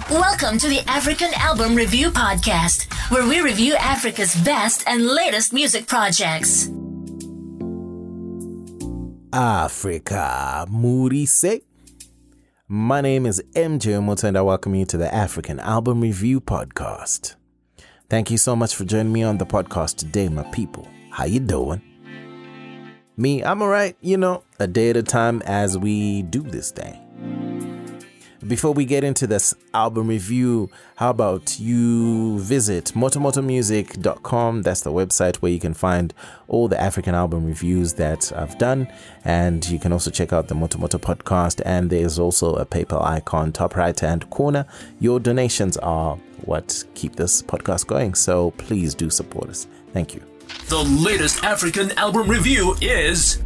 Welcome to the African Album Review Podcast, where we review Africa's best and latest music projects. Africa Murise. My name is MJ Omoto and I welcome you to the African Album Review Podcast. Thank you so much for joining me on the podcast today, my people. How you doing? Me, I'm alright, a day at a time as we do this thing. Before we get into this album review, how about you visit motomotomusic.com. That's the website where you can find all the African album reviews that I've done. And you can also check out the Motomoto podcast. And there's also a PayPal icon, top right hand corner. Your donations are what keep this podcast going. So please do support us. Thank you. The latest African album review is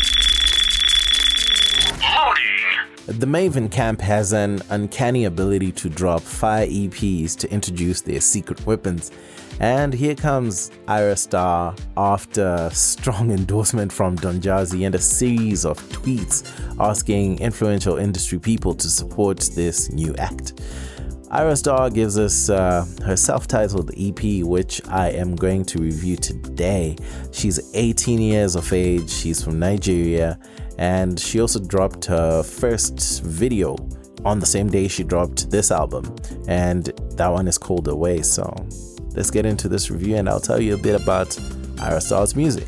Loading. The Maven Camp has an uncanny ability to drop fire EPs to introduce their secret weapons. And here comes Ayra Starr after strong endorsement from Don Jazzy and a series of tweets asking influential industry people to support this new act. Ayra Starr gives us her self-titled EP, which I am going to review today. She's 18 years of age, she's from Nigeria, and she also dropped her first video on the same day she dropped this album, and that one is called Away. So let's get into this review and I'll tell you a bit about Ayra Starr's music.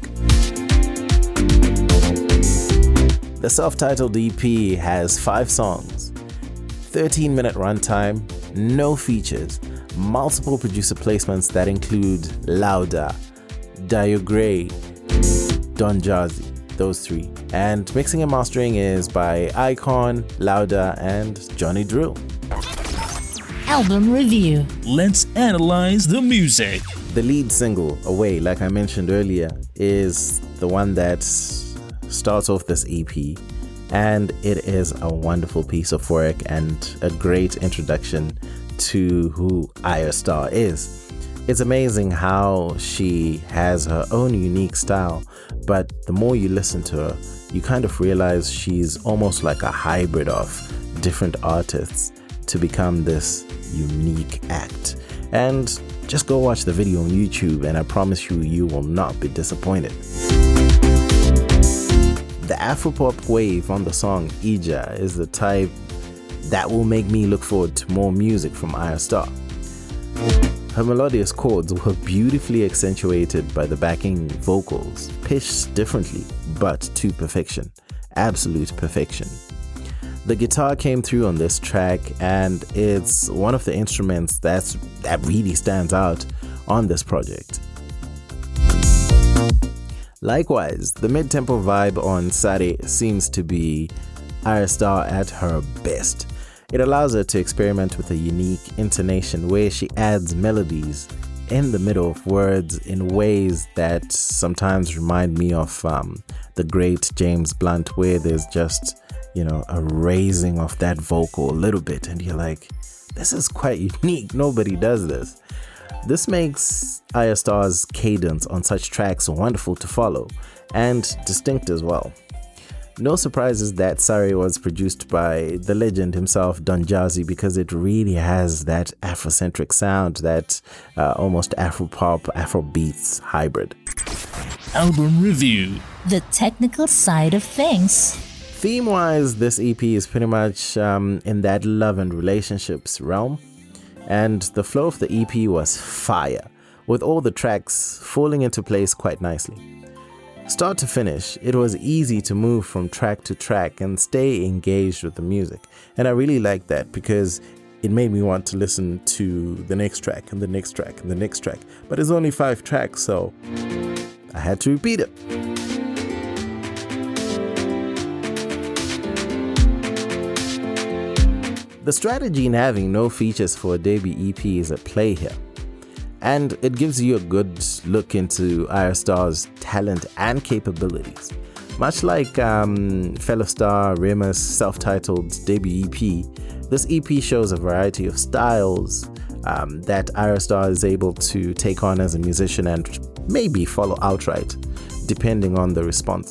The self-titled EP has 5 songs, 13-minute runtime, no features, multiple producer placements that include Lauda, Dio Gray, Don Jazzy, those 3. And mixing and mastering is by Icon, Lauda, and Johnny Drill. Album review. Let's analyze the music. The lead single, Away, like I mentioned earlier, is the one that starts off this EP. And it is a wonderful piece of work and a great introduction to who Ayra Starr is. It's amazing how she has her own unique style, but the more you listen to her, you kind of realize she's almost like a hybrid of different artists to become this unique act. And just go watch the video on YouTube and I promise you, you will not be disappointed. The Afropop wave on the song Ija is the type that will make me look forward to more music from Ayra Starr. Her melodious chords were beautifully accentuated by the backing vocals, pitched differently, but to perfection. Absolute perfection. The guitar came through on this track, and it's one of the instruments that really stands out on this project. Likewise, the mid-tempo vibe on Sare seems to be Ayra Starr at her best. It allows her to experiment with a unique intonation where she adds melodies in the middle of words in ways that sometimes remind me of the great James Blunt, where there's just, a raising of that vocal a little bit and you're like, this is quite unique, nobody does this. This makes Ayra Starr's cadence on such tracks wonderful to follow and distinct as well. No surprises that Sare was produced by the legend himself, Don Jazzy, because it really has that Afrocentric sound, that almost Afropop, Afrobeats hybrid. Album review. The technical side of things. Theme-wise, this EP is pretty much in that love and relationships realm. And the flow of the EP was fire, with all the tracks falling into place quite nicely. Start to finish, it was easy to move from track to track and stay engaged with the music. And I really liked that because it made me want to listen to the next track and the next track and the next track. But it's only 5 tracks, so I had to repeat it. The strategy in having no features for a debut EP is at play here. And it gives you a good look into Ayra Starr's talent and capabilities. Much like fellow star Rema's self-titled debut EP, this EP shows a variety of styles that Ayra Starr is able to take on as a musician and maybe follow outright, depending on the response.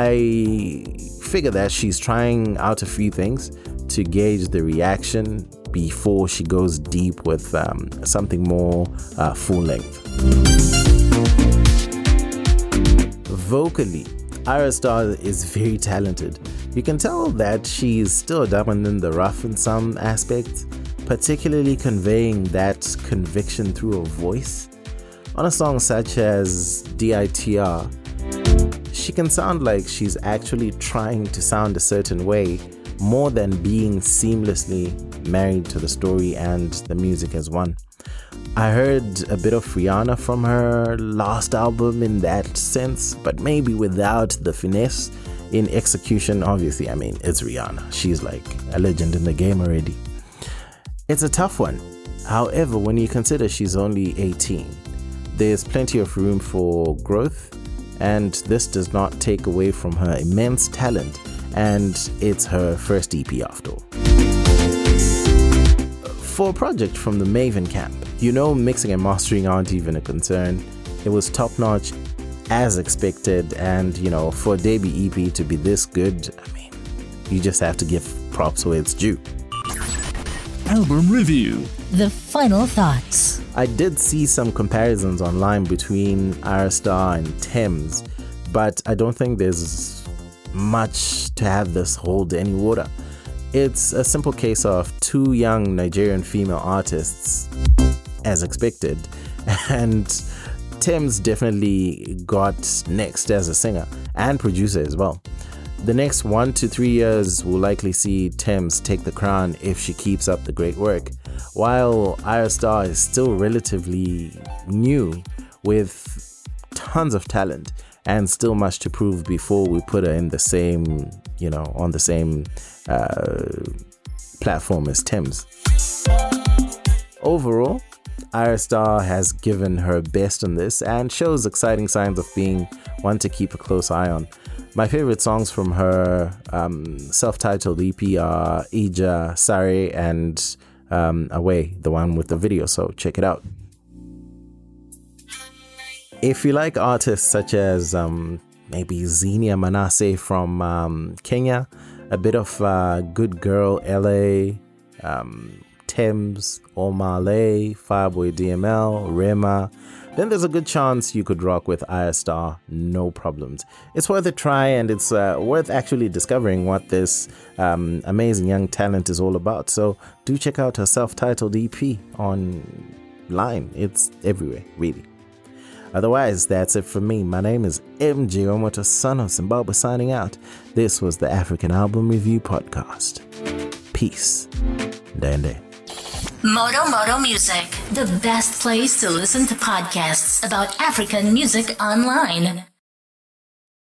I figure that she's trying out a few things to gauge the reaction before she goes deep with something more full length. Vocally, Ayra Starr is very talented. You can tell that she's still dabbling in the rough in some aspects, particularly conveying that conviction through her voice. On a song such as DITR, she can sound like she's actually trying to sound a certain way more than being seamlessly married to the story and the music as one. I heard a bit of Rihanna from her last album in that sense, but maybe without the finesse in execution. Obviously, I mean, it's Rihanna. She's like a legend in the game already. It's a tough one. However, when you consider she's only 18, there's plenty of room for growth, and this does not take away from her immense talent, and it's her first EP after all. For a project from the Maven camp, mixing and mastering aren't even a concern. It was top-notch as expected, and for a debut EP to be this good, I mean, you just have to give props where it's due. Album review. The final thoughts. I did see some comparisons online between Ayra Starr and Tems, but I don't think there's much to have this hold any water. It's a simple case of two young Nigerian female artists, as expected, and Tems definitely got next as a singer and producer as well. The next 1 to 3 years will likely see Tems take the crown if she keeps up the great work, while Ayra Starr is still relatively new with tons of talent and still much to prove before we put her in the same, on the same platform as Tems. Overall, Ayra Starr has given her best on this and shows exciting signs of being one to keep a close eye on. My favorite songs from her self-titled EP are Ija, Sare, and Away, the one with the video, so check it out. If you like artists such as maybe Xenia Manasseh from Kenya, a bit of Good Girl LA, Tems, Omale, Fireboy DML, Rema, then there's a good chance you could rock with Ayra Starr, no problems. It's worth a try, and it's worth actually discovering what this amazing young talent is all about. So do check out her self-titled EP online. It's everywhere, really. Otherwise, that's it from me. My name is MJ Omoto, son of Zimbabwe, signing out. This was the African Album Review Podcast. Peace. Dende. Moto Music, the best place to listen to podcasts about African music online.